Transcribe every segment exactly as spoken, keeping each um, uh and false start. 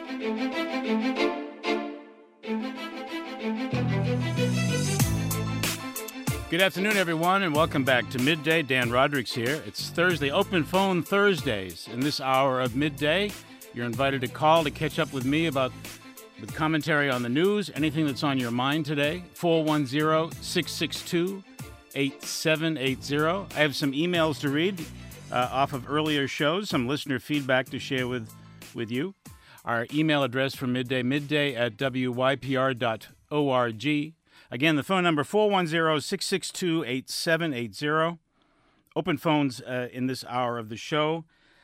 Good afternoon, everyone, and welcome back to Midday. Dan Rodrigues here. It's Thursday, Open Phone Thursdays. In this hour of Midday, you're invited to call to catch up with me about with commentary on the news, anything that's on your mind today. four one zero, six six two, eight seven eight zero. I have some emails to read uh, off of earlier shows, some listener feedback to share with, with you. Our email address for Midday, midday at w y p r dot org. Again, the phone number, four one zero, six six two, eight seven eight zero. Open phones uh, in this hour of the show.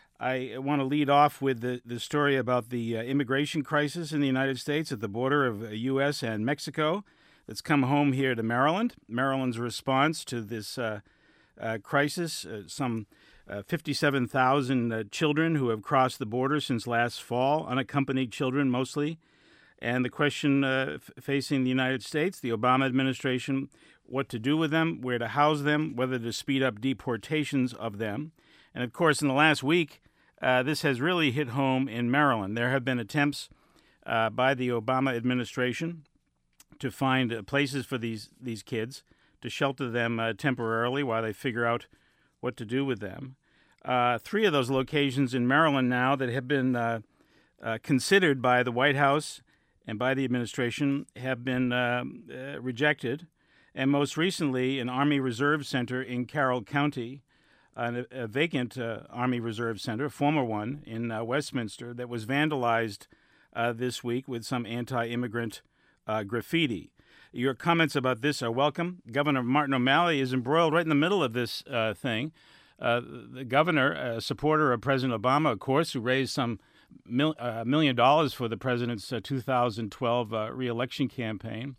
I want to lead off with the, the story about the uh, immigration crisis in the United States at the border of the U S and Mexico that's come home here to Maryland. Maryland's response to this uh, uh, crisis, uh, some uh, fifty-seven thousand uh, children who have crossed the border since last fall, unaccompanied children mostly. And the question uh, f- facing the United States, the Obama administration, what to do with them, where to house them, whether to speed up deportations of them. And, of course, in the last week, uh, this has really hit home in Maryland. There have been attempts uh, by the Obama administration to find uh, places for these, these kids, to shelter them uh, temporarily while they figure out what to do with them. Uh, three of those locations in Maryland now that have been uh, uh, considered by the White House and by the administration have been uh, uh, rejected. And most recently, an Army Reserve Center in Carroll County, a, a vacant uh, Army Reserve Center, a former one in uh, Westminster, that was vandalized uh, this week with some anti-immigrant uh, graffiti. Your comments about this are welcome. Governor Martin O'Malley is embroiled right in the middle of this uh, thing. Uh, the governor, a supporter of President Obama, of course, who raised some Mil, uh, million dollars for the president's uh, two thousand twelve uh, reelection campaign,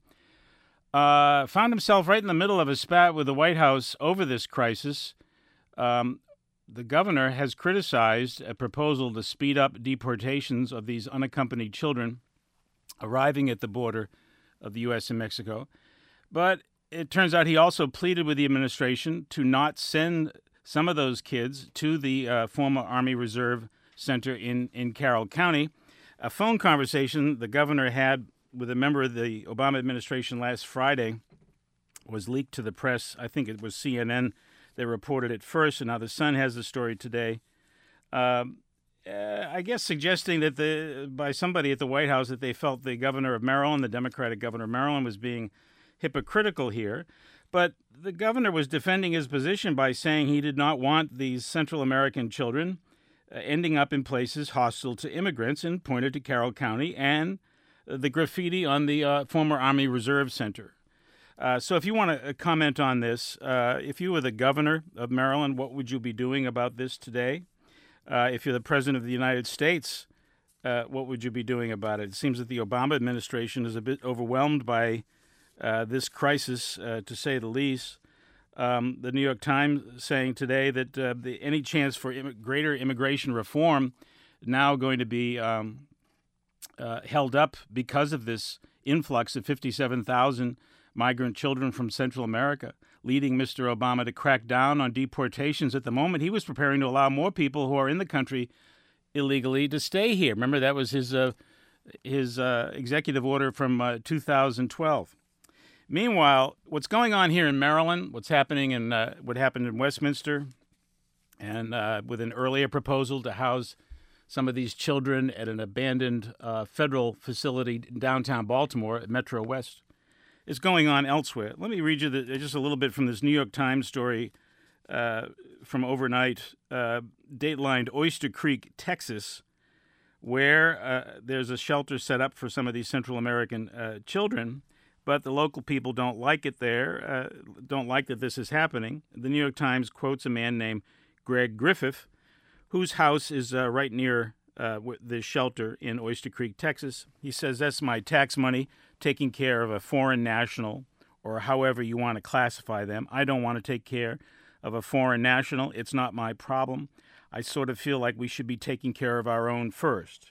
uh, found himself right in the middle of a spat with the White House over this crisis. Um, the governor has criticized a proposal to speed up deportations of these unaccompanied children arriving at the border of the U S and Mexico. But it turns out he also pleaded with the administration to not send some of those kids to the uh, former Army Reserve Center in, in Carroll County. A phone conversation the governor had with a member of the Obama administration last Friday was leaked to the press. I think it was C N N that reported it first, and now the Sun has the story today. Uh, uh, I guess suggesting that the by somebody at the White House that they felt the governor of Maryland, the Democratic governor of Maryland, was being hypocritical here. But the governor was defending his position by saying he did not want these Central American children Uh, ending up in places hostile to immigrants, and pointed to Carroll County and uh, the graffiti on the uh, former Army Reserve Center. Uh, so if you want to comment on this, uh, if you were the governor of Maryland, what would you be doing about this today? Uh, if you're the president of the United States, uh, what would you be doing about it? It seems that the Obama administration is a bit overwhelmed by uh, this crisis, uh, to say the least. Um, the New York Times saying today that uh, the, any chance for Im- greater immigration reform now going to be um, uh, held up because of this influx of fifty-seven thousand migrant children from Central America, leading Mister Obama to crack down on deportations. At the moment, he was preparing to allow more people who are in the country illegally to stay here. Remember, that was his uh, his uh, executive order from uh, two thousand twelve. Meanwhile, what's going on here in Maryland, what's happening in uh, what happened in Westminster, and uh, with an earlier proposal to house some of these children at an abandoned uh, federal facility in downtown Baltimore at Metro West, is going on elsewhere. Let me read you the, just a little bit from this New York Times story uh, from overnight, uh, datelined Oyster Creek, Texas, where uh, there's a shelter set up for some of these Central American uh, children. But the local people don't like it there, uh, don't like that this is happening. The New York Times quotes a man named Greg Griffith, whose house is uh, right near uh, the shelter in Oyster Creek, Texas. He says, that's my tax money taking care of a foreign national, or however you want to classify them. I don't want to take care of a foreign national. It's not my problem. I sort of feel like we should be taking care of our own first.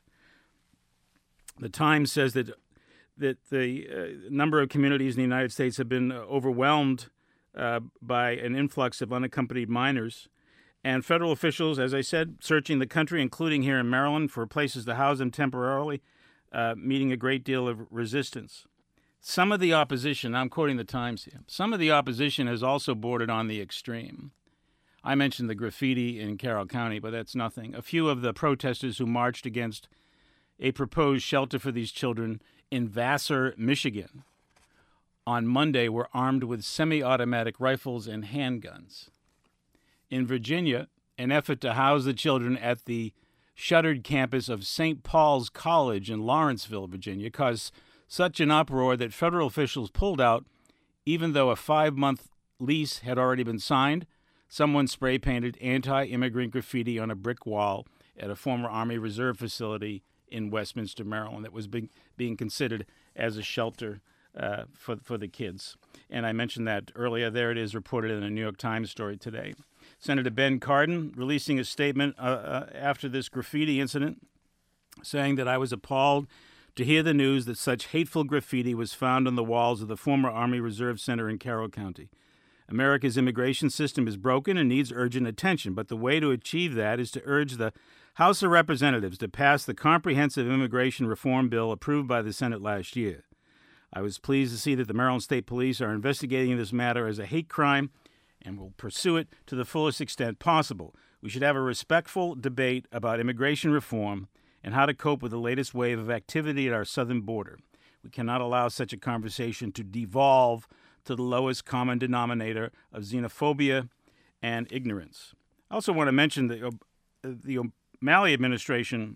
The Times says that that the uh, number of communities in the United States have been overwhelmed uh, by an influx of unaccompanied minors. And federal officials, as I said, searching the country, including here in Maryland, for places to house them temporarily. uh, meeting a great deal of resistance. Some of the opposition, I'm quoting the Times here, some of the opposition has also bordered on the extreme. I mentioned the graffiti in Carroll County, but that's nothing. A few of the protesters who marched against a proposed shelter for these children in Vassar, Michigan, on Monday were armed with semi-automatic rifles and handguns. In Virginia, an effort to house the children at the shuttered campus of Saint Paul's College in Lawrenceville, Virginia, caused such an uproar that federal officials pulled out, even though a five-month lease had already been signed. Someone spray-painted anti-immigrant graffiti on a brick wall at a former Army Reserve facility in Westminster, Maryland, that was being, being considered as a shelter uh, for, for the kids. And I mentioned that earlier. There it is, reported in a New York Times story today. Senator Ben Cardin releasing a statement uh, uh, after this graffiti incident, saying that I was appalled to hear the news that such hateful graffiti was found on the walls of the former Army Reserve Center in Carroll County. America's immigration system is broken and needs urgent attention, but the way to achieve that is to urge the House of Representatives to pass the comprehensive immigration reform bill approved by the Senate last year. I was pleased to see that the Maryland State Police are investigating this matter as a hate crime and will pursue it to the fullest extent possible. We should have a respectful debate about immigration reform and how to cope with the latest wave of activity at our southern border. We cannot allow such a conversation to devolve to the lowest common denominator of xenophobia and ignorance. I also want to mention that uh, the O'Malley administration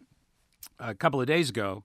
a couple of days ago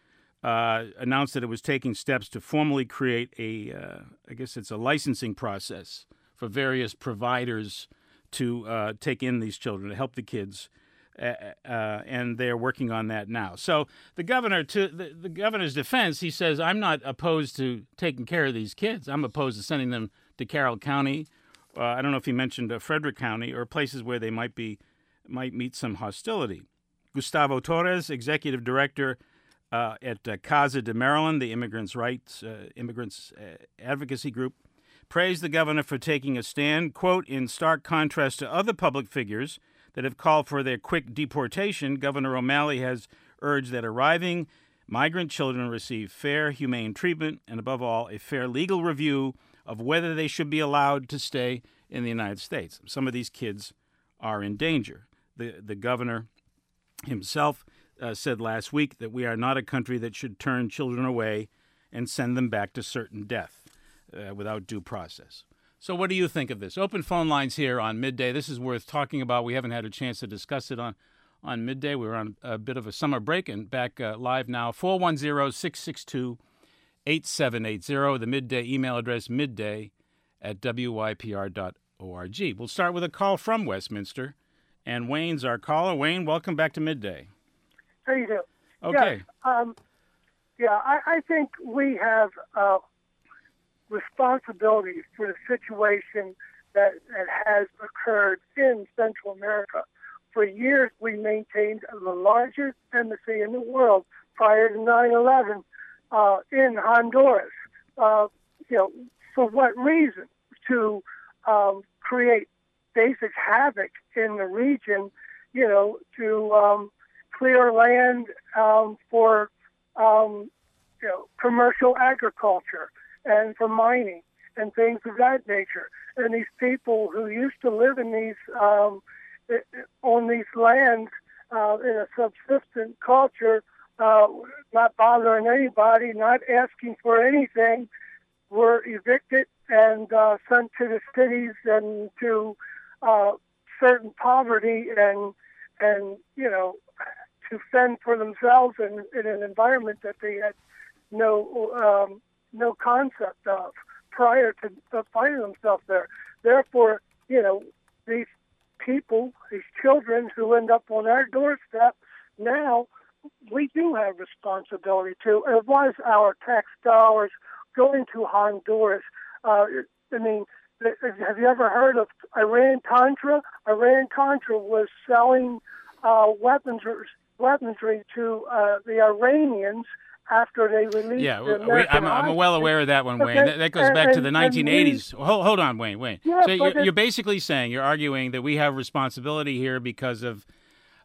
uh, announced that it was taking steps to formally create a, uh, I guess it's a licensing process for various providers to uh, take in these children, to help the kids. Uh, uh, and they're working on that now. So the governor, to the, the governor's defense, he says, I'm not opposed to taking care of these kids. I'm opposed to sending them to Carroll County. Uh, I don't know if he mentioned uh, Frederick County or places where they might be might meet some hostility. Gustavo Torres, executive director uh, at uh, Casa de Maryland, the immigrants' rights, uh, immigrants uh, advocacy group, praised the governor for taking a stand, quote, in stark contrast to other public figures that have called for their quick deportation. Governor O'Malley has urged that arriving migrant children receive fair, humane treatment and, above all, a fair legal review of whether they should be allowed to stay in the United States. Some of these kids are in danger. The, the governor himself uh, said last week that we are not a country that should turn children away and send them back to certain death uh, without due process. So what do you think of this? Open phone lines here on Midday. This is worth talking about. We haven't had a chance to discuss it on, on Midday. We were on a bit of a summer break and back uh, live now. four one zero, six six two, eight seven eight zero. The Midday email address, midday at W Y P R dot org. We'll start with a call from Westminster. And Wayne's our caller. Wayne, welcome back to Midday. How you doing? Okay. Yeah, um, yeah I, I think we have uh, responsibility for the situation that, that has occurred in Central America. For years, we maintained the largest embassy in the world prior to nine eleven uh, in Honduras. Uh, you know, for what reason? To um, create basic havoc in the region, you know, to um, clear land um, for, um, you know, commercial agriculture and for mining and things of that nature. And these people who used to live in these, um, on these lands uh, in a subsistent culture, uh, not bothering anybody, not asking for anything, were evicted and uh, sent to the cities and to uh, certain poverty and, and you know, to fend for themselves in, in an environment that they had no um, no concept of prior to uh, finding themselves there. Therefore, you know, these people, these children who end up on our doorstep now, we do have responsibility to. It was our tax dollars going to Honduras. Uh, I mean, have you ever heard of Iran-Contra? Iran-Contra was selling uh, weapons weaponry to uh, the Iranians after they released yeah, the we, I'm, I'm well aware of that one, Wayne. Okay. That, that goes back and, to the nineteen eighties. We, hold, hold on, Wayne, Wayne. Yeah, so you're, it, you're basically saying, you're arguing that we have responsibility here because of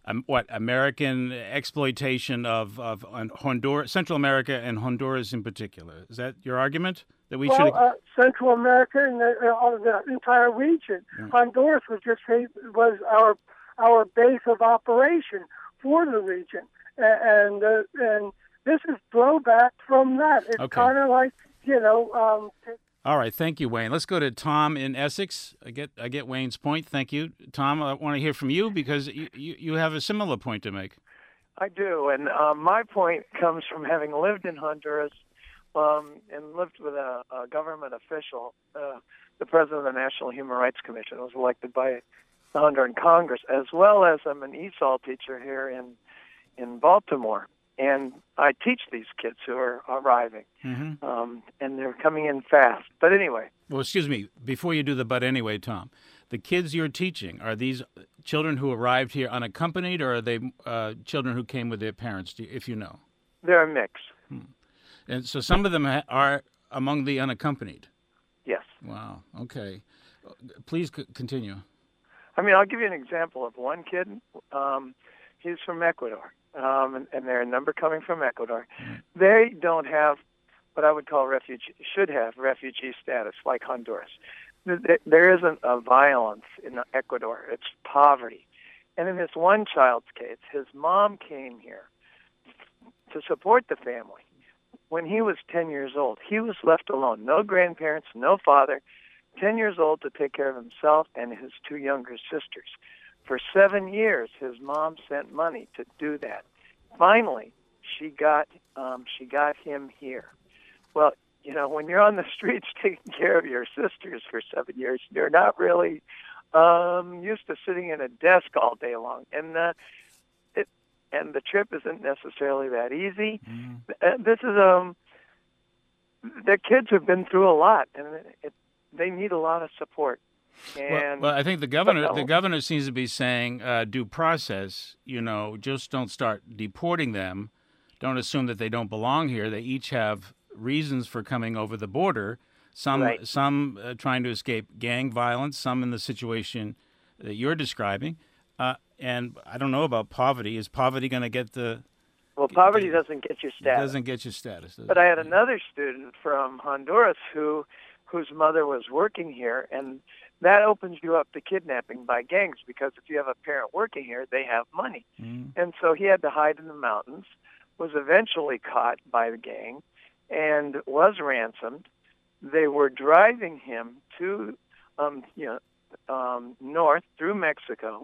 um, what American exploitation of of Honduras, Central America, and Honduras in particular. Is that your argument that we well, should? Uh, Central America and the, uh, the entire region. Yeah. Honduras was just was our our base of operation for the region, and uh, and this is blowback from that. It's okay. kind of like you know. Um, t- All right, thank you, Wayne. Let's go to Tom in Essex. I get I get Wayne's point. Thank you, Tom. I want to hear from you because you, you, you have a similar point to make. I do, and uh, my point comes from having lived in Honduras um, and lived with a, a government official, uh, the president of the National Human Rights Commission, was elected by the Honduran Congress, as well as I'm an E S O L teacher here in in Baltimore. And I teach these kids who are arriving, mm-hmm. um, and they're coming in fast. But anyway. Well, excuse me, before you do the but anyway, Tom, the kids you're teaching, are these children who arrived here unaccompanied, or are they uh, children who came with their parents, if you know? They're a mix. Hmm. And so some of them ha- are among the unaccompanied? Yes. Wow, okay. Please c- continue. I mean, I'll give you an example of one kid. Um, he's from Ecuador. Um, and, and there are a number coming from Ecuador. Mm-hmm. They don't have what I would call refugee, should have refugee status like Honduras. There isn't a violence in Ecuador. It's poverty. And in this one child's case, his mom came here to support the family. When he was ten years old, he was left alone. No grandparents, no father, ten years old to take care of himself and his two younger sisters. For seven years, his mom sent money to do that. Finally, she got um, she got him here. Well, you know, when you're on the streets taking care of your sisters for seven years, you're not really um, used to sitting in a desk all day long, and uh, it and the trip isn't necessarily that easy. Mm. Uh, this is um, the kids have been through a lot, and it, it, they need a lot of support. Well, well, I think the governor the governor seems to be saying uh, due process, you know, just don't start deporting them. Don't assume that they don't belong here. They each have reasons for coming over the border, some right. some uh, trying to escape gang violence, some in the situation that you're describing. Uh, and I don't know about poverty. Is poverty going to get the... Well, poverty get, doesn't get your status. doesn't get your status. But I had another student from Honduras who whose mother was working here, and that opens you up to kidnapping by gangs because if you have a parent working here, they have money. Mm. And so he had to hide in the mountains, was eventually caught by the gang, and was ransomed. They were driving him to, um, you know, um, north through Mexico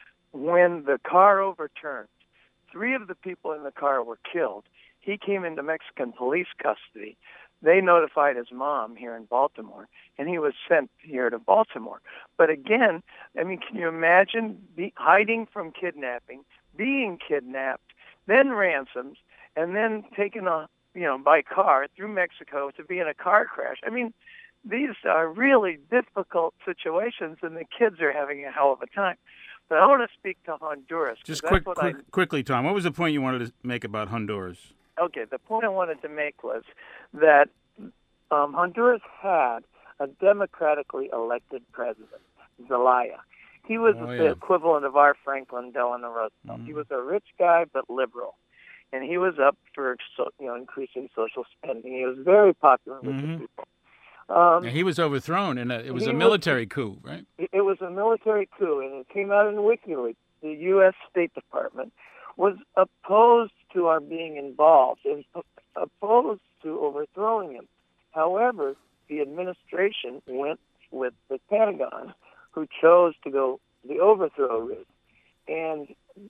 when the car overturned. Three of the people in the car were killed. He came into Mexican police custody. They notified his mom here in Baltimore, and he was sent here to Baltimore. But again, I mean, can you imagine be, hiding from kidnapping, being kidnapped, then ransomed, and then taken a, you know, by car through Mexico to be in a car crash? I mean, these are really difficult situations, and the kids are having a hell of a time. But I want to speak to Honduras. Just quick, quick, I, quickly, Tom, what was the point you wanted to make about Honduras? Okay, the point I wanted to make was that um, Honduras had a democratically elected president, Zelaya. He was oh, the yeah. equivalent of our Franklin Delano Roosevelt. Mm-hmm. He was a rich guy but liberal, and he was up for so, you know increasing social spending. He was very popular with mm-hmm. the people. Um, yeah, he was overthrown, and it was a military was, coup, right? It was a military coup, and it came out in WikiLeaks. The U S State Department was opposed to our being involved and opposed to overthrowing him. However, the administration went with the Pentagon, who chose to go the overthrow route. And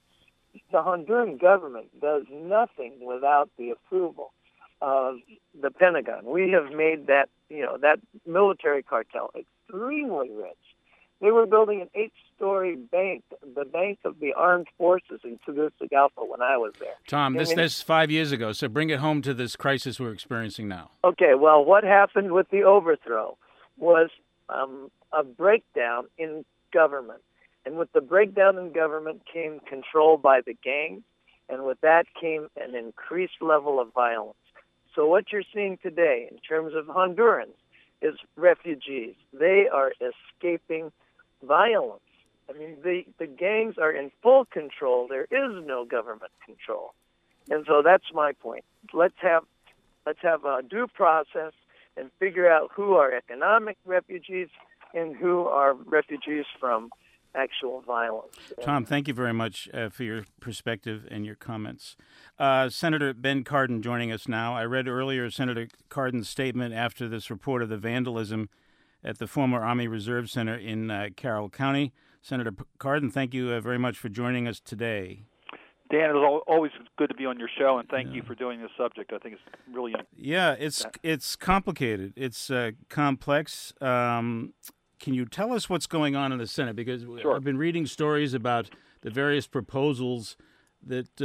the Honduran government does nothing without the approval of the Pentagon. We have made that, you know, that military cartel extremely rich. They were building an eight-story bank, the Bank of the Armed Forces in Tegucigalpa when I was there. Tom, this this five years ago, so bring it home to this crisis we're experiencing now. Okay, well, what happened with the overthrow was um, a breakdown in government. And with the breakdown in government came control by the gangs, and with that came an increased level of violence. So what you're seeing today in terms of Hondurans is refugees. They are escaping violence. I mean, the, the gangs are in full control. There is no government control. And so that's my point. Let's have let's have a due process and figure out who are economic refugees and who are refugees from actual violence. Tom, thank you very much uh, for your perspective and your comments. Uh, Senator Ben Cardin joining us now. I read earlier Senator Cardin's statement after this report of the vandalism at the former Army Reserve Center in uh, Carroll County. Senator Cardin, thank you uh, very much for joining us today. Dan, it's always good to be on your show, and thank yeah. you for doing this subject. I think it's really yeah, it's it's complicated. It's uh, complex. Um, can you tell us what's going on in the Senate? Because sure. I've been reading stories about the various proposals that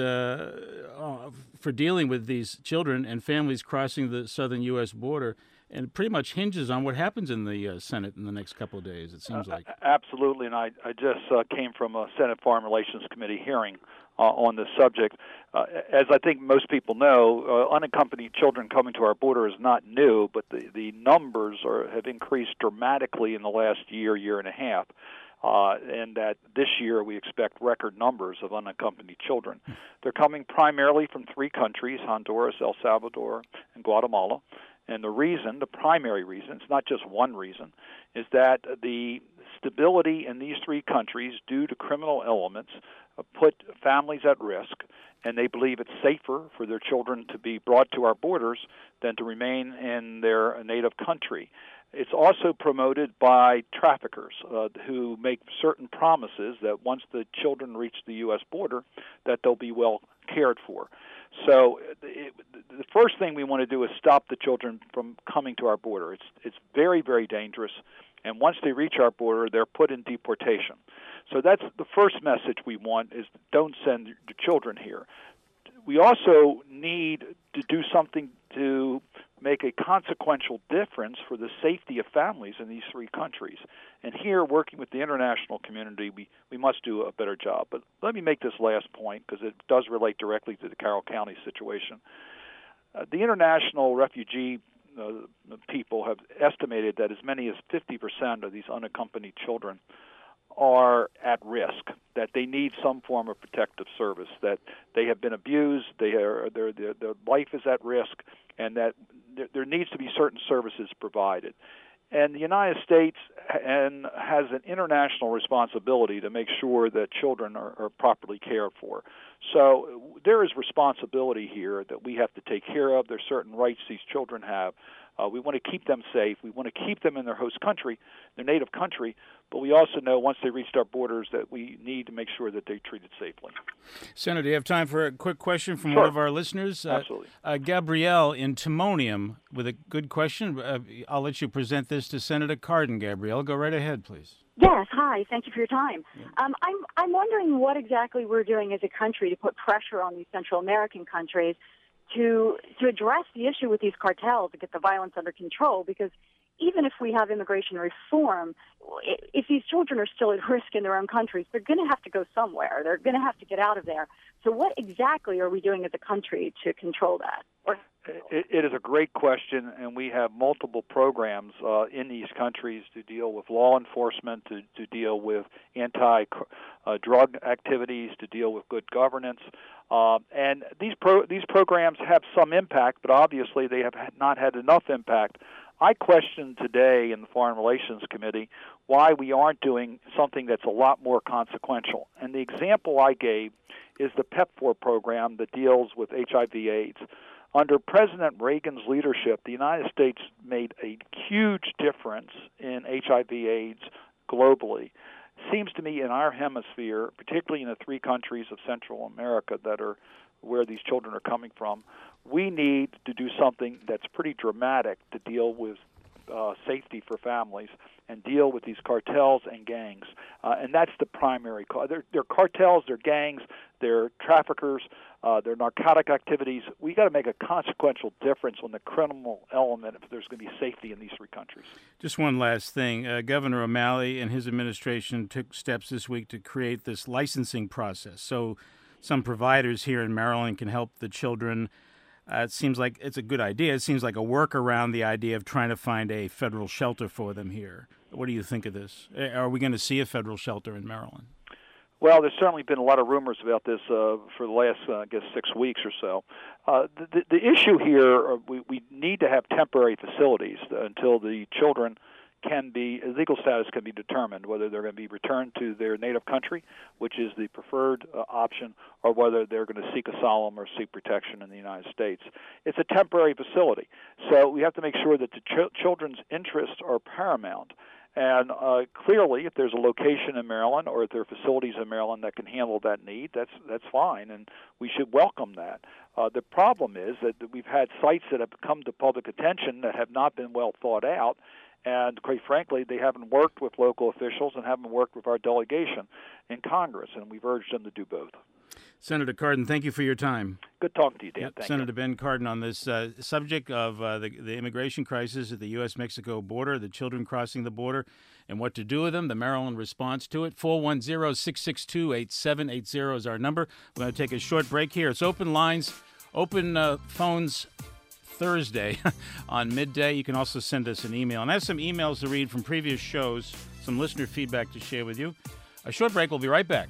uh, for dealing with these children and families crossing the southern U S border, and it pretty much hinges on what happens in the uh, Senate in the next couple of days, it seems like. Uh, absolutely, and I, I just uh, came from a Senate Foreign Relations Committee hearing uh, on this subject. Uh, as I think most people know, uh, unaccompanied children coming to our border is not new, but the, the numbers are, have increased dramatically in the last year, year and a half. Uh, and that this year we expect record numbers of unaccompanied children. They're coming primarily from three countries, Honduras, El Salvador, and Guatemala. And the reason, the primary reason, it's not just one reason, is that the stability in these three countries due to criminal elements uh, put families at risk, and they believe it's safer for their children to be brought to our borders than to remain in their native country. It's also promoted by traffickers uh, who make certain promises that once the children reach the U S border, that they'll be well cared for. So it, the first thing we want to do is stop the children from coming to our border. It's it's very, very dangerous, and once they reach our border, they're put in deportation. So that's the first message we want, is don't send the children here. We also need to do something to make a consequential difference for the safety of families in these three countries. And here, working with the international community, we, we must do a better job. But let me make this last point, because it does relate directly to the Carroll County situation. Uh, the international refugee uh, people have estimated that as many as fifty percent of these unaccompanied children are at risk, that they need some form of protective service, that they have been abused, they are, their, their, their life is at risk, and that there, there needs to be certain services provided. And the United States and has an international responsibility to make sure that children are, are properly cared for. So there is responsibility here that we have to take care of. There's certain rights these children have. Uh, we want to keep them safe. We want to keep them in their host country, their native country, but we also know once they reach our borders that we need to make sure that they're treated safely. Senator, do you have time for a quick question from sure. one of our listeners? Absolutely. Uh, uh, Gabrielle in Timonium with a good question. Uh, I'll let you present this to Senator Cardin. Gabrielle, go right ahead, please. Yes, hi. Thank you for your time. Yeah. Um, I'm I'm wondering what exactly we're doing as a country to put pressure on these Central American countries to to address the issue with these cartels to get the violence under control, because even if we have immigration reform, if these children are still at risk in their own countries, they're going to have to go somewhere. They're going to have to get out of there. So what exactly are we doing as a country to control that? Or It, it is a great question, and we have multiple programs uh, in these countries to deal with law enforcement, to, to deal with anti-drug uh, activities, to deal with good governance. Uh, and these pro- these programs have some impact, but obviously they have not had enough impact. I questioned today in the Foreign Relations Committee why we aren't doing something that's a lot more consequential. And the example I gave is the PEPFAR program that deals with H I V AIDS. Under President Reagan's leadership, the United States made a huge difference in H I V AIDS globally. Seems to me in our hemisphere, particularly in the three countries of Central America that are where these children are coming from, we need to do something that's pretty dramatic to deal with uh, safety for families and deal with these cartels and gangs. Uh, and that's the primary cause. They're, they're cartels, they're gangs, they're traffickers, uh, they're narcotic activities. We got to make a consequential difference on the criminal element if there's going to be safety in these three countries. Just one last thing. Uh, Governor O'Malley and his administration took steps this week to create this licensing process. So some providers here in Maryland can help the children Uh, it seems like it's a good idea. It seems like a work around the idea of trying to find a federal shelter for them here. What do you think of this? Are we going to see a federal shelter in Maryland? Well, there's certainly been a lot of rumors about this uh, for the last, uh, I guess, six weeks or so. Uh, the, the issue here, uh, we, we need to have temporary facilities until the children can be, legal status can be determined, whether they're going to be returned to their native country, which is the preferred uh, option, or whether they're going to seek asylum or seek protection in the United States. It's a temporary facility, so we have to make sure that the ch- children's interests are paramount. And uh, clearly, if there's a location in Maryland or if there are facilities in Maryland that can handle that need, that's that's fine, and we should welcome that. Uh, the problem is that we've had sites that have come to public attention that have not been well thought out, and quite frankly, they haven't worked with local officials and haven't worked with our delegation in Congress, and we've urged them to do both. Senator Cardin, thank you for your time. Good talking to you, Dan. Yep. Thank Senator you. Ben Cardin on this uh, subject of uh, the, the immigration crisis at the U S Mexico border, the children crossing the border, and what to do with them, the Maryland response to it. four one zero, six six two, eight seven eight zero is our number. We're going to take a short break here. It's open lines, open uh, phones Thursday on midday. You can also send us an email. And I have some emails to read from previous shows, some listener feedback to share with you. A short break. We'll be right back.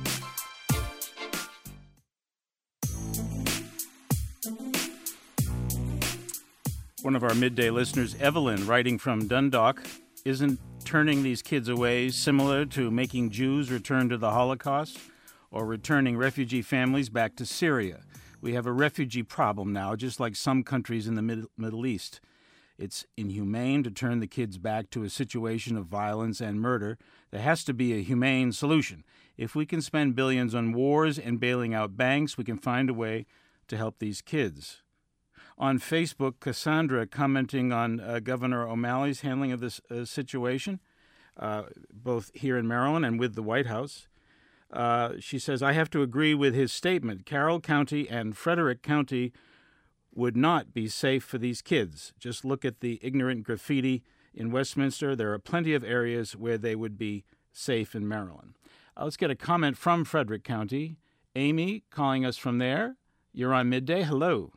One of our midday listeners, Evelyn, writing from Dundalk, isn't turning these kids away similar to making Jews return to the Holocaust or returning refugee families back to Syria. We have a refugee problem now, just like some countries in the Mid- Middle East. It's inhumane to turn the kids back to a situation of violence and murder. There has to be a humane solution. If we can spend billions on wars and bailing out banks, we can find a way to help these kids. On Facebook, Cassandra commenting on uh, Governor O'Malley's handling of this uh, situation, uh, both here in Maryland and with the White House. Uh, she says, I have to agree with his statement. Carroll County and Frederick County would not be safe for these kids. Just look at the ignorant graffiti in Westminster. There are plenty of areas where they would be safe in Maryland. Uh, let's get a comment from Frederick County. Amy, calling us from there. You're on Midday. Hello.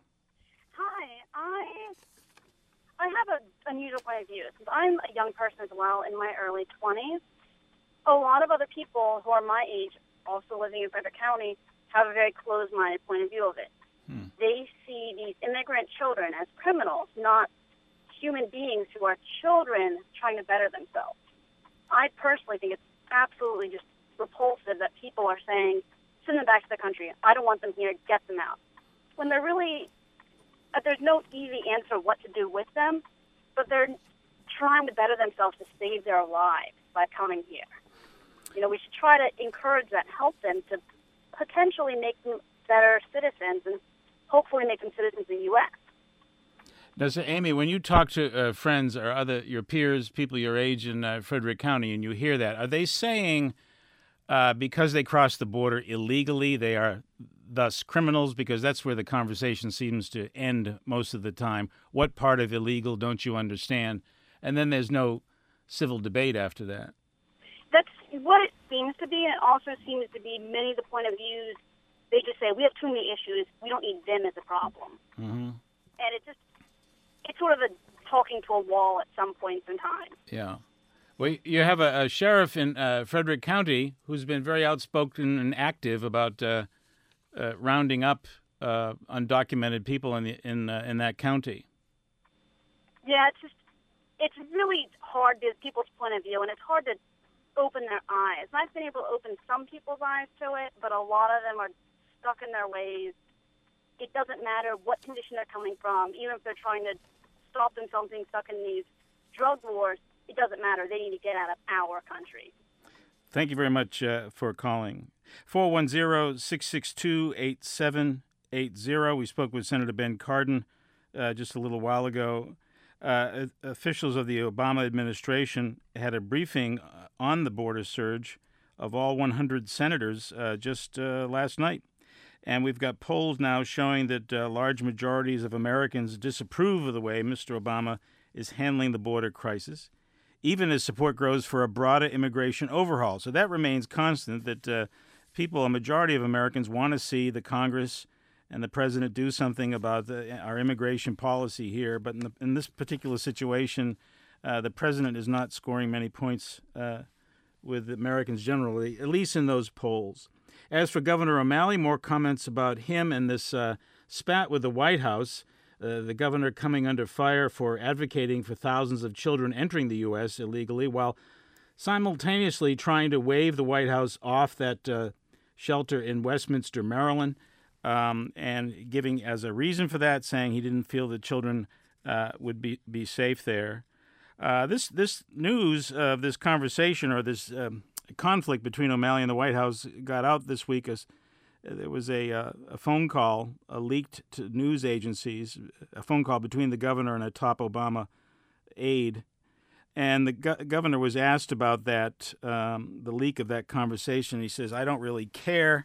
I have an unusual point of view. Since I'm a young person as well, in my early twenties, a lot of other people who are my age, also living in Frederick County, have a very closed-minded point of view of it. Hmm. They see these immigrant children as criminals, not human beings who are children trying to better themselves. I personally think it's absolutely just repulsive that people are saying, send them back to the country. I don't want them here. Get them out. When they're really... Uh, there's no easy answer what to do with them, but they're trying to better themselves to save their lives by coming here. You know, we should try to encourage that, help them to potentially make them better citizens and hopefully make them citizens in the U S. Now, so Amy, when you talk to uh, friends or other your peers, people your age in uh, Frederick County, and you hear that, are they saying uh, because they crossed the border illegally, they are thus criminals? Because that's where the conversation seems to end most of the time. What part of illegal don't you understand? And then there's no civil debate after that. That's what it seems to be, and it also seems to be many of the point of views. They just say, we have too many issues. We don't need them as a problem. Mm-hmm. And it just, it's sort of a talking to a wall at some points in time. Yeah. Well, you have a, a sheriff in uh, Frederick County who's been very outspoken and active about uh, Uh, rounding up uh, undocumented people in the, in uh, in that county. Yeah, it's just it's really hard to people's point of view, and it's hard to open their eyes. And I've been able to open some people's eyes to it, but a lot of them are stuck in their ways. It doesn't matter what condition they're coming from, even if they're trying to stop themselves being stuck in these drug wars. It doesn't matter. They need to get out of our country. Thank you very much uh, for calling. four one zero, six six two, eight seven eight zero. We spoke with Senator Ben Cardin uh, just a little while ago. Uh, officials of the Obama administration had a briefing on the border surge of all one hundred senators uh, just uh, last night. And we've got polls now showing that uh, large majorities of Americans disapprove of the way Mister Obama is handling the border crisis, even as support grows for a broader immigration overhaul. So that remains constant, that uh, people, a majority of Americans, want to see the Congress and the president do something about the, our immigration policy here. But in, the, in this particular situation, uh, the president is not scoring many points uh, with Americans generally, at least in those polls. As for Governor O'Malley, more comments about him and this uh, spat with the White House. Uh, the governor coming under fire for advocating for thousands of children entering the U S illegally while simultaneously trying to wave the White House off that uh, shelter in Westminster, Maryland, um, and giving as a reason for that, saying he didn't feel the children uh, would be, be safe there. Uh, this this news of this conversation or this um, conflict between O'Malley and the White House got out this week as there was a, uh, a phone call uh, leaked to news agencies, a phone call between the governor and a top Obama aide. And the go- governor was asked about that, um, the leak of that conversation. He says, I don't really care.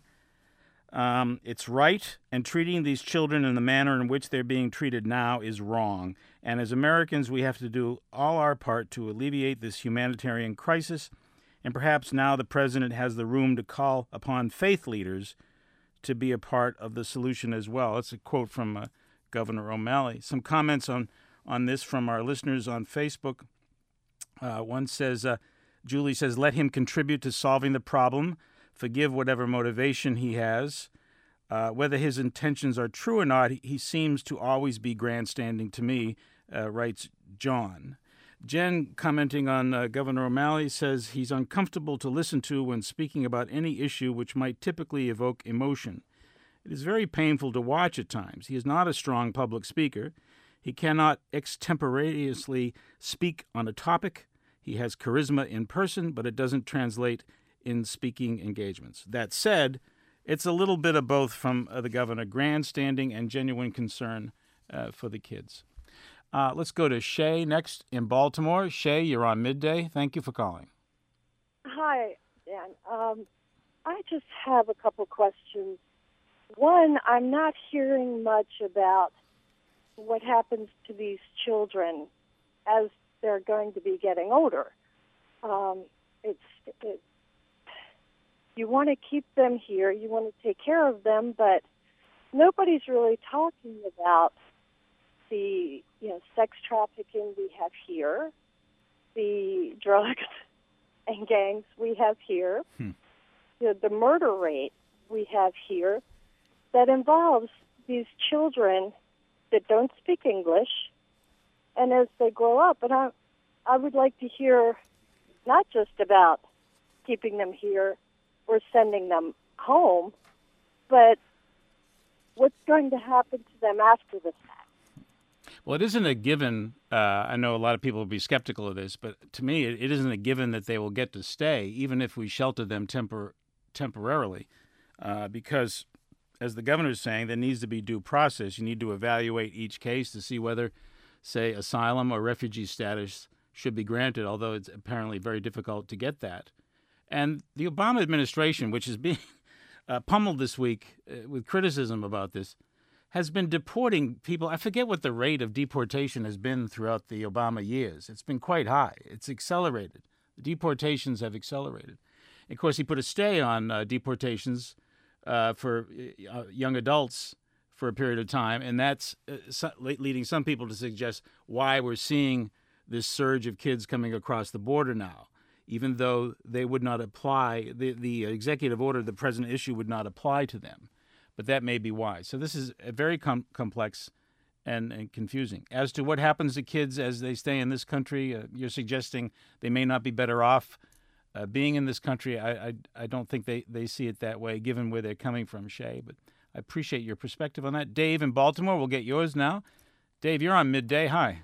Um, it's right, and treating these children in the manner in which they're being treated now is wrong. And as Americans, we have to do all our part to alleviate this humanitarian crisis. And perhaps now the president has the room to call upon faith leaders to be a part of the solution as well. That's a quote from uh, Governor O'Malley. Some comments on, on this from our listeners on Facebook. Uh, one says, uh, Julie says, let him contribute to solving the problem, forgive whatever motivation he has. Uh, whether his intentions are true or not, he seems to always be grandstanding to me, uh, writes John. Jen, commenting on uh, Governor O'Malley, says he's uncomfortable to listen to when speaking about any issue which might typically evoke emotion. It is very painful to watch at times. He is not a strong public speaker. He cannot extemporaneously speak on a topic. He has charisma in person, but it doesn't translate in speaking engagements. That said, it's a little bit of both from uh, the governor, grandstanding and genuine concern uh, for the kids. Uh, let's go to Shay next in Baltimore. Shay, you're on Midday. Thank you for calling. Hi, Dan. Um, I just have a couple questions. One, I'm not hearing much about what happens to these children as they're going to be getting older. Um, it's it, you want to keep them here, you want to take care of them, but nobody's really talking about the you know sex trafficking we have here, the drugs and gangs we have here, hmm. the, the murder rate we have here that involves these children that don't speak English, and as they grow up, and I, I would like to hear not just about keeping them here or sending them home, but what's going to happen to them after the fact. Well, it isn't a given. Uh, I know a lot of people will be skeptical of this, but to me, it, it isn't a given that they will get to stay, even if we shelter them tempor- temporarily, uh, because, as the governor is saying, there needs to be due process. You need to evaluate each case to see whether, say, asylum or refugee status should be granted, although it's apparently very difficult to get that. And the Obama administration, which is being uh, pummeled this week uh, with criticism about this, has been deporting people. I forget what the rate of deportation has been throughout the Obama years. It's been quite high. It's accelerated. The deportations have accelerated. Of course, he put a stay on uh, deportations uh, for uh, young adults for a period of time, and that's uh, so, leading some people to suggest why we're seeing this surge of kids coming across the border now, even though they would not apply, the, the executive order the president issued would not apply to them. But that may be why. So this is a very com- complex and, and confusing. As to what happens to kids as they stay in this country, uh, you're suggesting they may not be better off uh, being in this country. I, I I don't think they, they see it that way, given where they're coming from, Shay. But I appreciate your perspective on that. Dave in Baltimore, we'll get yours now. Dave, you're on Midday. Hi.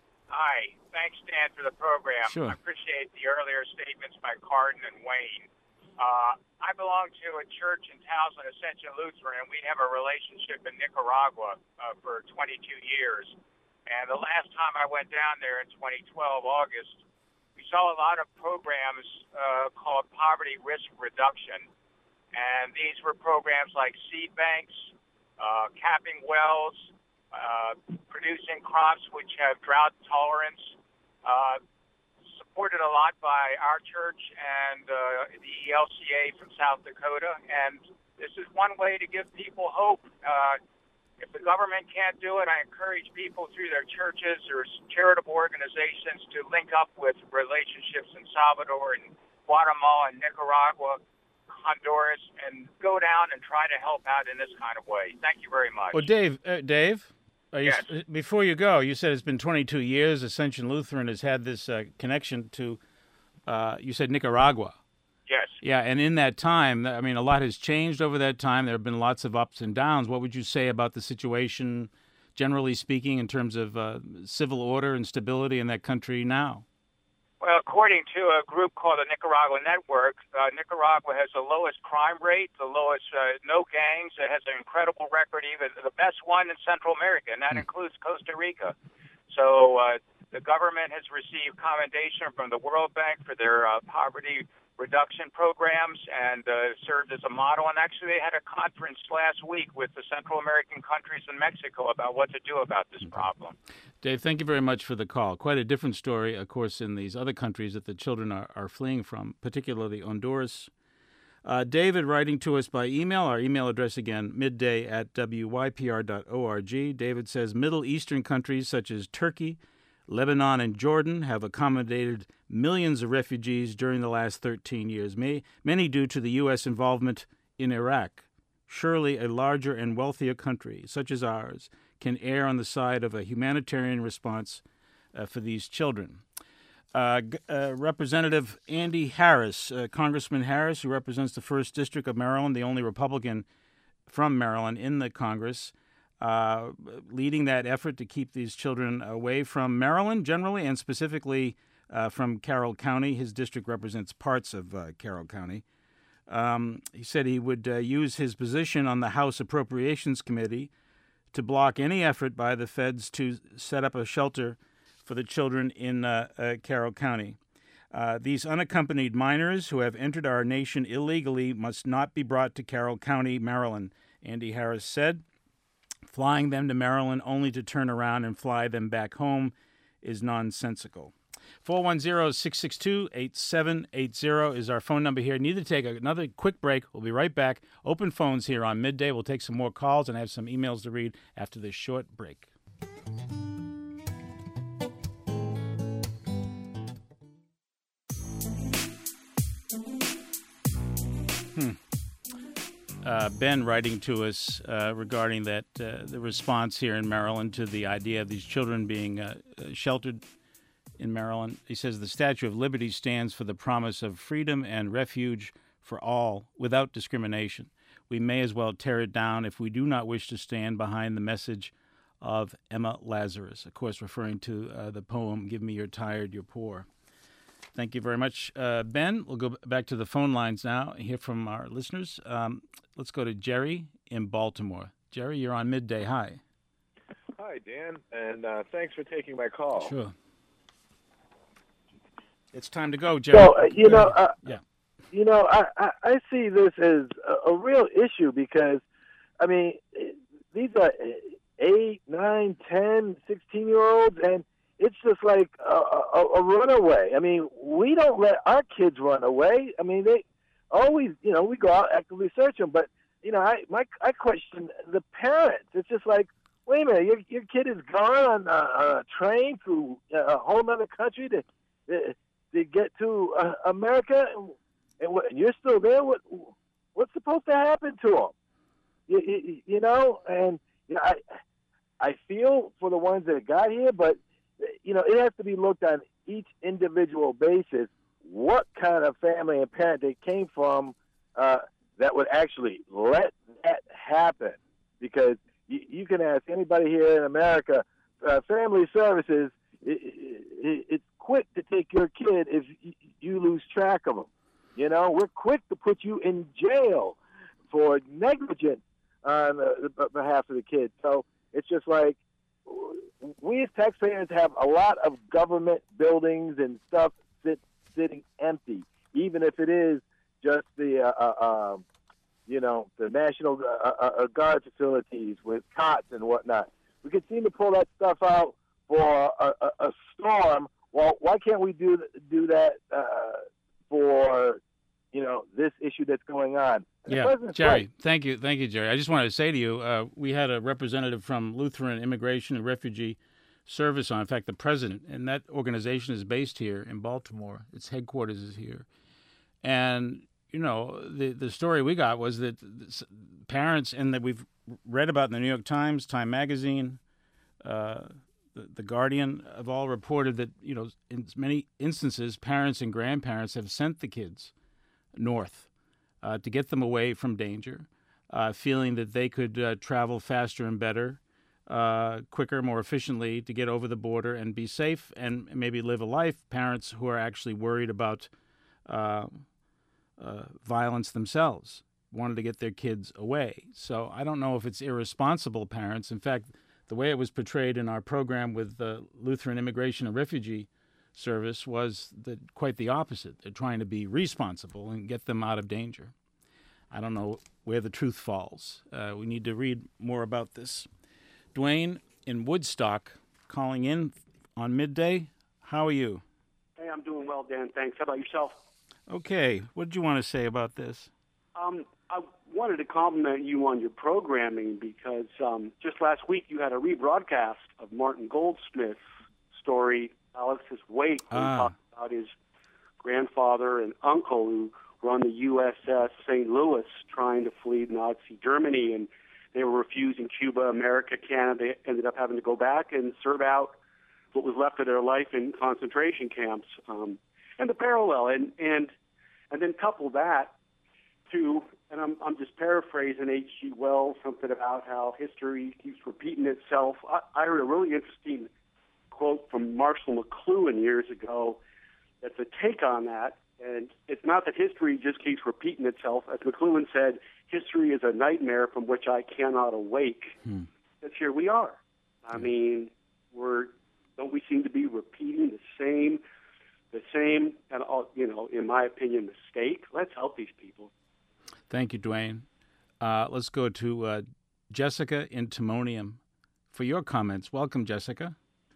Hi. Thanks, Dan, for the program. Sure. I appreciate the earlier statements by Cardin and Wayne. Uh, I belong to a church in Towson, Ascension Lutheran, and we have a relationship in Nicaragua uh, for twenty-two years. And the last time I went down there in twenty twelve, August, we saw a lot of programs uh, called poverty risk reduction. And these were programs like seed banks, uh, capping wells, uh, producing crops which have drought tolerance, uh, supported a lot by our church and uh, the E L C A from South Dakota, and this is one way to give people hope. Uh, if the government can't do it, I encourage people through their churches or charitable organizations to link up with relationships in Salvador and Guatemala and Nicaragua, Honduras, and go down and try to help out in this kind of way. Thank you very much. Well, Dave, uh, Dave, are you, yes. before you go, you said it's been twenty-two years. Ascension Lutheran has had this uh, connection to, uh, you said Nicaragua. Yes. Yeah, and in that time, I mean, a lot has changed over that time. There have been lots of ups and downs. What would you say about the situation, generally speaking, in terms of uh, civil order and stability in that country now? Well, according to a group called the Nicaragua Network, uh, Nicaragua has the lowest crime rate, the lowest uh, no gangs. It has an incredible record, even the best one in Central America, and that mm. includes Costa Rica. So uh, the government has received commendation from the World Bank for their uh, poverty reduction programs and uh, served as a model. And actually, they had a conference last week with the Central American countries and Mexico about what to do about this problem. Dave, thank you very much for the call. Quite a different story, of course, in these other countries that the children are, are fleeing from, particularly Honduras. Uh, David writing to us by email, our email address again, midday at w y p r dot org. David says Middle Eastern countries such as Turkey, Lebanon, and Jordan have accommodated millions of refugees during the last thirteen years, may, many due to the U S involvement in Iraq. Surely a larger and wealthier country, such as ours, can err on the side of a humanitarian response uh, for these children. Uh, uh, Representative Andy Harris, uh, Congressman Harris, who represents the first District of Maryland, the only Republican from Maryland in the Congress, uh, leading that effort to keep these children away from Maryland generally and specifically uh, from Carroll County. His district represents parts of uh, Carroll County. Um, he said he would uh, use his position on the House Appropriations Committee to block any effort by the feds to set up a shelter for the children in uh, uh, Carroll County. Uh, these unaccompanied minors who have entered our nation illegally must not be brought to Carroll County, Maryland, Andy Harris said. Flying them to Maryland only to turn around and fly them back home is nonsensical. four one zero, six six two, eight seven eight zero is our phone number here. Need to take another quick break. We'll be right back. Open phones here on Midday. We'll take some more calls and have some emails to read after this short break. Hmm. Uh, Ben writing to us uh, regarding that uh, the response here in Maryland to the idea of these children being uh, sheltered in Maryland. He says the Statue of Liberty stands for the promise of freedom and refuge for all without discrimination. We may as well tear it down if we do not wish to stand behind the message of Emma Lazarus, of course referring to uh, the poem, Give Me Your Tired, Your Poor. Thank you very much, uh, Ben. We'll go back to the phone lines now and hear from our listeners. Um, let's go to Jerry in Baltimore. Jerry, you're on Midday. Hi. Hi, Dan, and uh, thanks for taking my call. Sure. It's time to go, Jerry. So, uh, you know, uh, yeah. you know, I, I, I see this as a, a real issue because, I mean, these are eight, nine, ten, sixteen-year-olds, and it's just like a, a, a runaway. I mean, we don't let our kids run away. I mean, they always, you know, we go out actively search them. But, you know, I my I question the parents. It's just like, wait a minute, your your kid is gone on a, on a train through a whole other country to to get to uh, America, and, and, what, and you're still there. What what's supposed to happen to them? You, you, you know, and you know, I I feel for the ones that got here, but you know, it has to be looked on each individual basis. What kind of family and parent they came from uh, that would actually let that happen? Because you, you can ask anybody here in America, uh, family services, it, it, it's quick to take your kid if you lose track of them. You know, we're quick to put you in jail for negligence on the behalf of the kid. So it's just like, we as taxpayers have a lot of government buildings and stuff sit, sitting empty, even if it is just the, uh, uh, uh, you know, the National uh, uh, Guard facilities with cots and whatnot. We could seem to pull that stuff out for a, a, a storm well, why can't we do do that uh, for you know this issue that's going on? And yeah, Jerry, right. thank you, thank you, Jerry. I just wanted to say to you, uh, we had a representative from Lutheran Immigration and Refugee Service on. In fact, the president, and that organization is based here in Baltimore. Its headquarters is here, and you know the the story we got was that parents, and that we've read about in the New York Times, Time Magazine, uh, the, the Guardian, have all reported that you know in many instances, parents and grandparents have sent the kids north uh, to get them away from danger, uh, feeling that they could uh, travel faster and better. Uh, quicker, more efficiently to get over the border and be safe and maybe live a life. Parents who are actually worried about uh, uh, violence themselves wanted to get their kids away. So I don't know if it's irresponsible parents. In fact, the way it was portrayed in our program with the Lutheran Immigration and Refugee Service was that quite the opposite. They're trying to be responsible and get them out of danger. I don't know where the truth falls. Uh, we need to read more about this. Dwayne in Woodstock calling in on midday. How are you? Hey, I'm doing well, Dan. Thanks. How about yourself? Okay. What did you want to say about this? Um, I wanted to compliment you on your programming because um, just last week you had a rebroadcast of Martin Goldsmith's story, Alex's Wake, where ah. he talked about his grandfather and uncle who were on the U S S Saint Louis trying to flee Nazi Germany, and they were refusing Cuba, America, Canada. They ended up having to go back and serve out what was left of their life in concentration camps. Um, and the parallel, and and and then couple that to, and I'm I'm just paraphrasing H G Wells, something about how history keeps repeating itself. I, I heard a really interesting quote from Marshall McLuhan years ago that's a take on that. And it's not that history just keeps repeating itself. As McLuhan said, history is a nightmare from which I cannot awake. Hmm. But here we are. I yeah. mean, we're don't we seem to be repeating the same, the same, and all, you know, in my opinion, mistake? Let's help these people. Thank you, Dwayne. Uh, let's go to uh, Jessica in Timonium for your comments. Welcome, Jessica.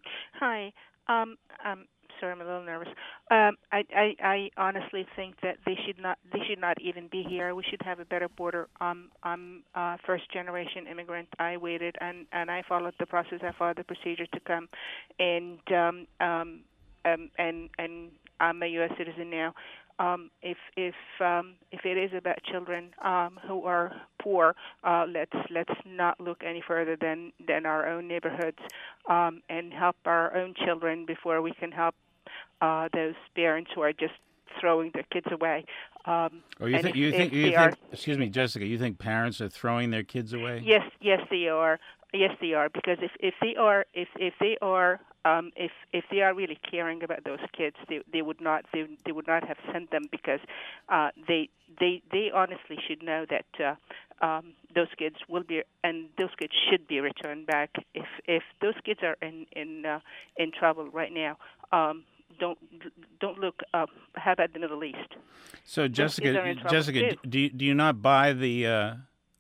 Hi. Um, um, sorry, I'm a little nervous. Um, I, I, I honestly think that they should not they should not even be here. We should have a better border. Um, I'm a first generation immigrant. I waited and, and I followed the process. I followed the procedure to come, and um, um, um, and and I'm a U S citizen now. Um, if if um, if it is about children um, who are poor, uh, let's let's not look any further than, than our own neighborhoods um, and help our own children before we can help uh, those parents who are just throwing their kids away. Um, oh, you think? If, you think? You think? Are, excuse me, Jessica. You think parents are throwing their kids away? Yes, yes, they are. Yes, they are. Because if, if they are, if if they are, um, if if they are really caring about those kids, they they would not they they would not have sent them because uh, they they they honestly should know that uh, um, those kids will be and those kids should be returned back. If if those kids are in in uh, in trouble right now. Um, Don't don't look up. How about the Middle East? So, Jessica, Jessica, do you, do you not buy the uh,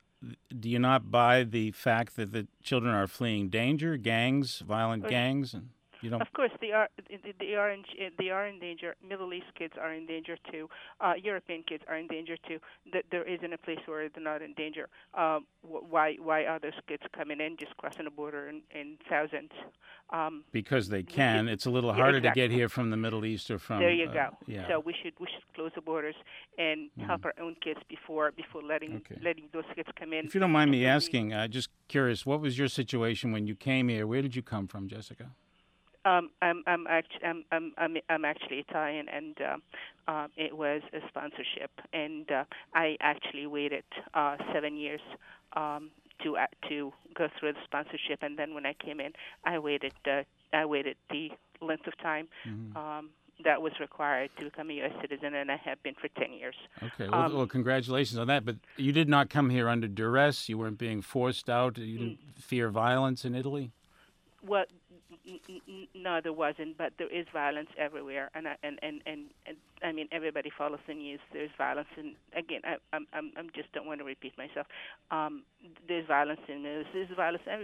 do you not buy the fact that the children are fleeing danger, gangs, violent gangs, and you don't? Of course, they are. They are in. They are in danger. Middle East kids are in danger too. Uh, European kids are in danger too. There isn't a place where they're not in danger. Um, why? Why are those kids coming in, just crossing the border in, in thousands? Um, because they can. It's a little yeah, harder exactly. to get here from the Middle East or from. There you uh, go. Yeah. So we should we should close the borders and mm-hmm. help our own kids before before letting okay. letting those kids come in. If you don't mind me asking, uh, just curious, what was your situation when you came here? Where did you come from, Jessica? Um, I'm I'm actually I'm I'm I'm, I'm actually Italian, and uh, uh, it was a sponsorship, and uh, I actually waited uh, seven years um, to uh, to go through the sponsorship, and then when I came in, I waited uh, I waited the length of time. Mm-hmm. Um, that was required to become a U S citizen, and I have been for ten years. Okay, well, um, well, congratulations on that. But you did not come here under duress. You weren't being forced out. You didn't mm. fear violence in Italy? Well, n- n- no, there wasn't, but there is violence everywhere, and I, and, and, and, and I mean everybody follows the news. There's violence, and again, I, I'm I'm I'm just don't want to repeat myself. Um, there's violence in news. There's violence everywhere.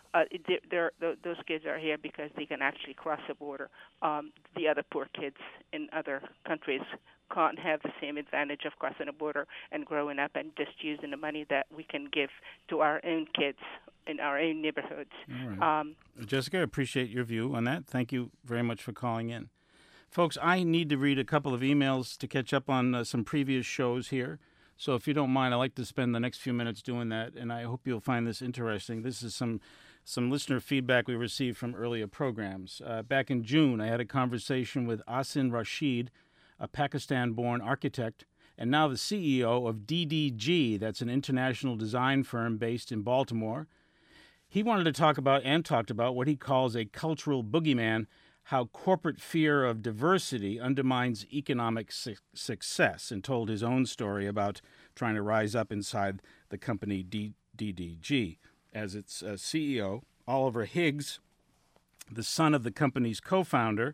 uh, they're, they're, th- those kids are here because they can actually cross the border. Um, the other poor kids in other countries can't have the same advantage of crossing the border and growing up and just using the money that we can give to our own kids in our own neighborhoods. All right. Um, Jessica, I appreciate your view on that. Thank you very much for calling in. Folks, I need to read a couple of emails to catch up on uh, some previous shows here. So if you don't mind, I'd like to spend the next few minutes doing that, and I hope you'll find this interesting. This is some some listener feedback we received from earlier programs. Uh, back in June, I had a conversation with Asin Rashid, a Pakistan-born architect, and now the C E O of D D G, that's an international design firm based in Baltimore. He wanted to talk about and talked about what he calls a cultural boogeyman, how corporate fear of diversity undermines economic su- success, and told his own story about trying to rise up inside the company D D G. As its uh, C E O, Oliver Higgs, the son of the company's co-founder,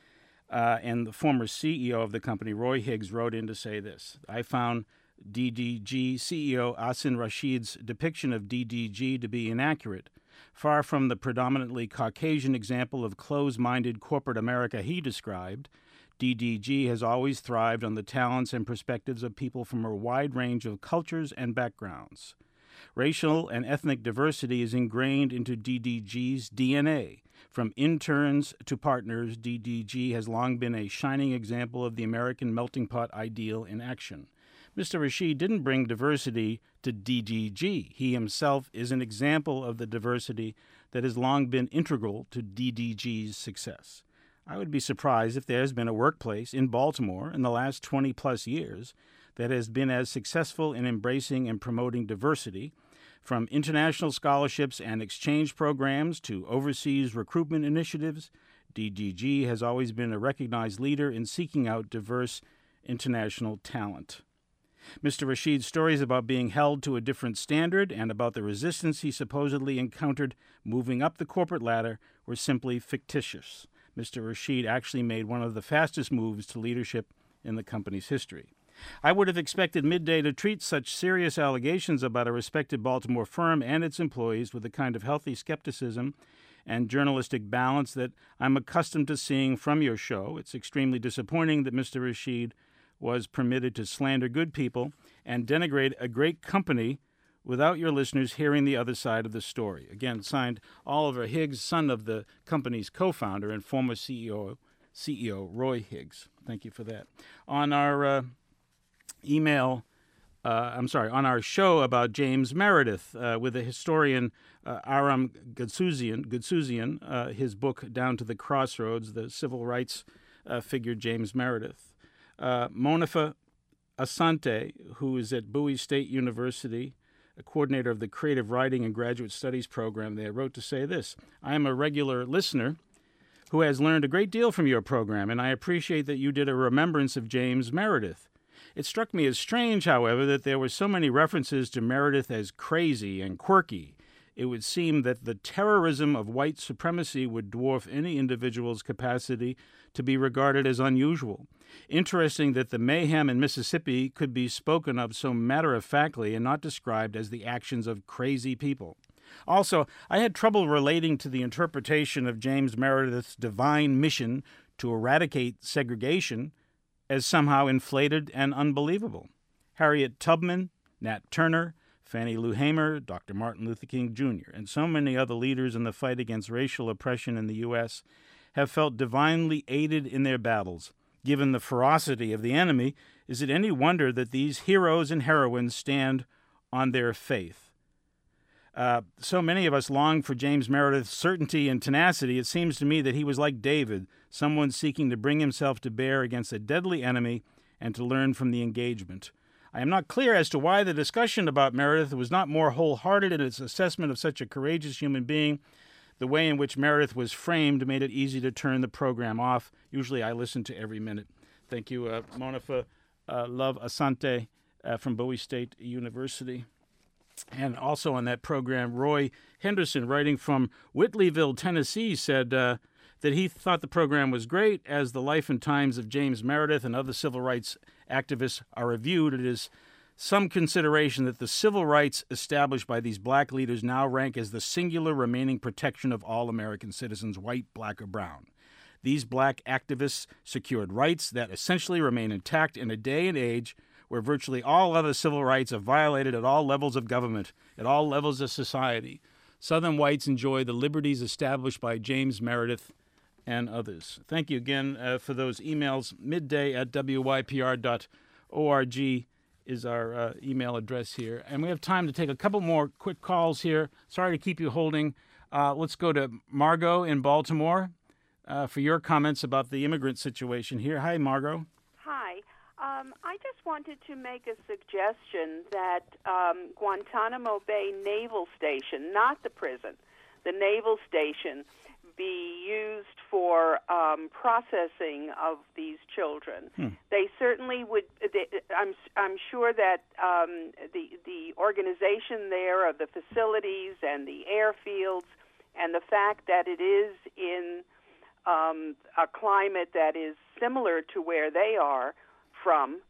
uh, and the former C E O of the company, Roy Higgs, wrote in to say this: I found D D G C E O Asin Rashid's depiction of D D G to be inaccurate. Far from the predominantly Caucasian example of close-minded corporate America he described, D D G has always thrived on the talents and perspectives of people from a wide range of cultures and backgrounds. Racial and ethnic diversity is ingrained into D D G's D N A. From interns to partners, D D G has long been a shining example of the American melting pot ideal in action. Mister Rashid didn't bring diversity to D D G. He himself is an example of the diversity that has long been integral to D D G's success. I would be surprised if there has been a workplace in Baltimore in the last twenty-plus years that has been as successful in embracing and promoting diversity, from international scholarships and exchange programs to overseas recruitment initiatives. D D G has always been a recognized leader in seeking out diverse international talent. Mister Rashid's stories about being held to a different standard and about the resistance he supposedly encountered moving up the corporate ladder were simply fictitious. Mister Rashid actually made one of the fastest moves to leadership in the company's history. I would have expected Midday to treat such serious allegations about a respected Baltimore firm and its employees with the kind of healthy skepticism and journalistic balance that I'm accustomed to seeing from your show. It's extremely disappointing that Mister Rashid was permitted to slander good people and denigrate a great company without your listeners hearing the other side of the story. Again, signed Oliver Higgs, son of the company's co-founder and former C E O, C E O Roy Higgs. Thank you for that. On our uh, email, uh, I'm sorry, on our show about James Meredith uh, with the historian uh, Aram Goodsouzian, Goodsouzian uh, his book Down to the Crossroads, the civil rights uh, figure James Meredith. Uh, Monifa Asante, who is at Bowie State University, a coordinator of the Creative Writing and Graduate Studies program there, wrote to say this: I am a regular listener who has learned a great deal from your program, and I appreciate that you did a remembrance of James Meredith. It struck me as strange, however, that there were so many references to Meredith as crazy and quirky. It would seem that the terrorism of white supremacy would dwarf any individual's capacity to be regarded as unusual. Interesting that the mayhem in Mississippi could be spoken of so matter-of-factly and not described as the actions of crazy people. Also, I had trouble relating to the interpretation of James Meredith's divine mission to eradicate segregation as somehow inflated and unbelievable. Harriet Tubman, Nat Turner, Fannie Lou Hamer, Doctor Martin Luther King Junior, and so many other leaders in the fight against racial oppression in the U S have felt divinely aided in their battles. Given the ferocity of the enemy, is it any wonder that these heroes and heroines stand on their faith? Uh, so many of us long for James Meredith's certainty and tenacity. It seems to me that he was like David, someone seeking to bring himself to bear against a deadly enemy and to learn from the engagement. I am not clear as to why the discussion about Meredith was not more wholehearted in its assessment of such a courageous human being. The way in which Meredith was framed made it easy to turn the program off. Usually I listen to every minute. Thank you, uh, Monifa uh, Love Asante uh, from Bowie State University. And also on that program, Roy Henderson, writing from Whitleyville, Tennessee, said uh, that he thought the program was great. As the life and times of James Meredith and other civil rights activists are reviewed, it is some consideration that the civil rights established by these black leaders now rank as the singular remaining protection of all American citizens, white, black, or brown. These black activists secured rights that essentially remain intact in a day and age where virtually all other civil rights are violated at all levels of government, at all levels of society. Southern whites enjoy the liberties established by James Meredith and others. Thank you again uh, for those emails. Midday at W Y P R dot org is our uh, email address here. And we have time to take a couple more quick calls here. Sorry to keep you holding. Uh, let's go to Margot in Baltimore uh, for your comments about the immigrant situation here. Hi, Margot. Hi. Um, I just wanted to make a suggestion that um, Guantanamo Bay Naval Station, not the prison, the naval station, be used for um, processing of these children. Hmm. They certainly would. They, I'm I'm sure that um, the the organization there of the facilities and the airfields, and the fact that it is in um, a climate that is similar to where they are from,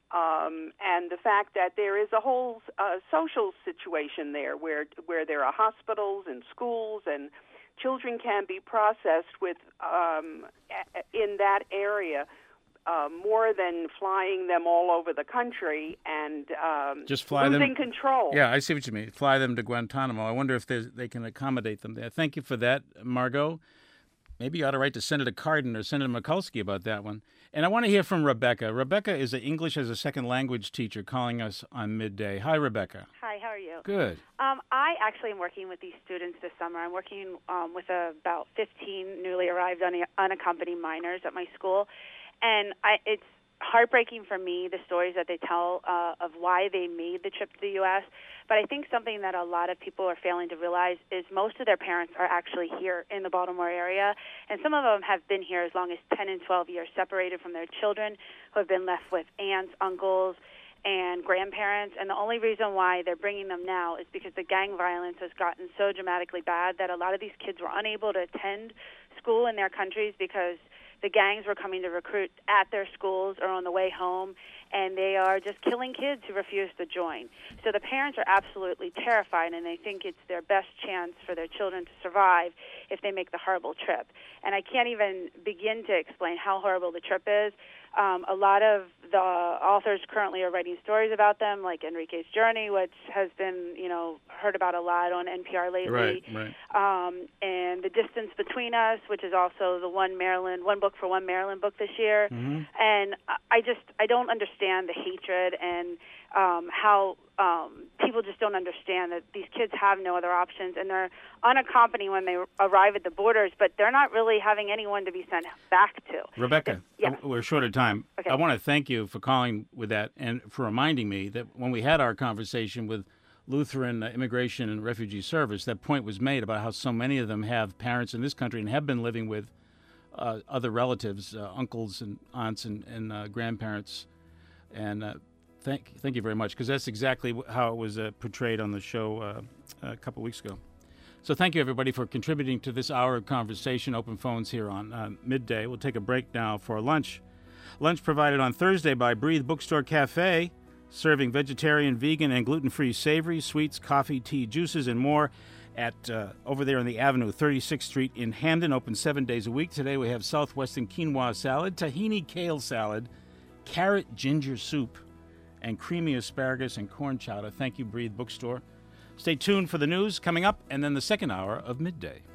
um, and the fact that there is a whole uh, social situation there where where there are hospitals and schools, and children can be processed with um, in that area uh, more than flying them all over the country and um, just fly losing them. control. Yeah, I see what you mean. Fly them to Guantanamo. I wonder if they can accommodate them there. Thank you for that, Margot. Maybe you ought to write to Senator Cardin or Senator Mikulski about that one. And I want to hear from Rebecca. Rebecca is an English as a second language teacher calling us on Midday. Hi, Rebecca. Hi, how are you? Good. Um, I actually am working with these students this summer. I'm working um, with uh, about fifteen newly arrived un- unaccompanied minors at my school. And I, it's heartbreaking for me, the stories that they tell uh, of why they made the trip to the U S But I think something that a lot of people are failing to realize is most of their parents are actually here in the Baltimore area, and some of them have been here as long as ten and twelve years, separated from their children, who have been left with aunts, uncles, and grandparents. And the only reason why they're bringing them now is because the gang violence has gotten so dramatically bad that a lot of these kids were unable to attend school in their countries because the gangs were coming to recruit at their schools or on the way home, and they are just killing kids who refuse to join. So the parents are absolutely terrified, and they think it's their best chance for their children to survive if they make the horrible trip. And I can't even begin to explain how horrible the trip is. Um, a lot of the authors currently are writing stories about them, like Enrique's Journey, which has been, you know, heard about a lot on N P R lately. Right, right. Um, and The Distance Between Us, which is also the one Maryland, one book for one Maryland book this year. Mm-hmm. And I just, I don't understand the hatred and um, how um, people just don't understand that these kids have no other options, and they're unaccompanied when they arrive at the borders, but they're not really having anyone to be sent back to. Rebecca, yeah. we're short of time. Okay. I want to thank you for calling with that and for reminding me that when we had our conversation with Lutheran Immigration and Refugee Service, that point was made about how so many of them have parents in this country and have been living with uh, other relatives, uh, uncles and aunts and, and uh, grandparents. And uh, thank thank you very much, because that's exactly how it was uh, portrayed on the show uh, a couple weeks ago. So thank you, everybody, for contributing to this hour of conversation. Open phones here on uh, Midday. We'll take a break now for lunch. Lunch provided on Thursday by Breathe Bookstore Cafe, serving vegetarian, vegan, and gluten-free savory, sweets, coffee, tea, juices, and more at uh, over there on the Avenue, thirty-sixth Street in Hamden, open seven days a week. Today we have Southwestern quinoa salad, tahini kale salad, carrot ginger soup, and creamy asparagus and corn chowder. Thank you, Breathe Bookstore. Stay tuned for the news coming up, and then the second hour of Midday.